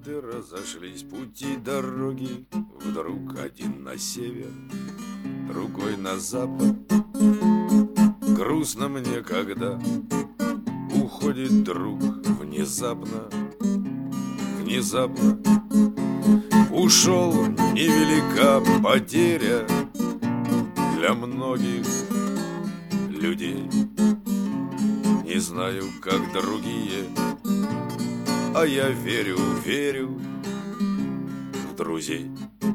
Однажды разошлись пути дороги, вдруг один на север, другой на запад. Грустно мне, когда уходит друг внезапно. Ушел, невелика потеря для многих людей. Не знаю, как другие, а я верю в друзей.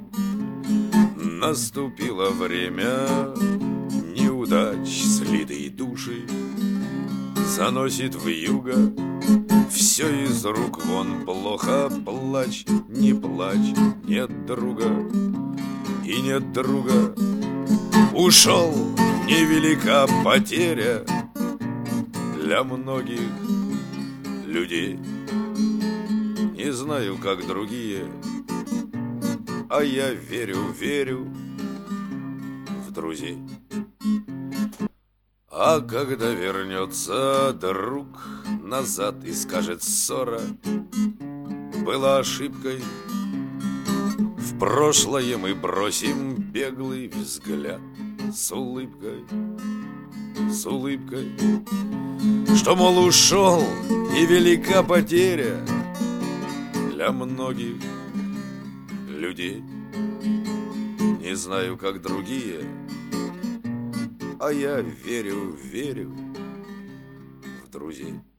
Наступило время неудач, слитые души заносит вьюга. Все из рук вон, плохо, плачь, не плачь, нет друга и нет друга. Ушел, невелика потеря для многих людей. Не знаю, как другие, а я верю в друзей. А когда вернется друг назад и скажет: ссора была ошибкой, в прошлое мы бросим беглый взгляд с улыбкой, что, мол, ушел, и велика потеря для многих людей. Не знаю, как другие, а я верю в друзей.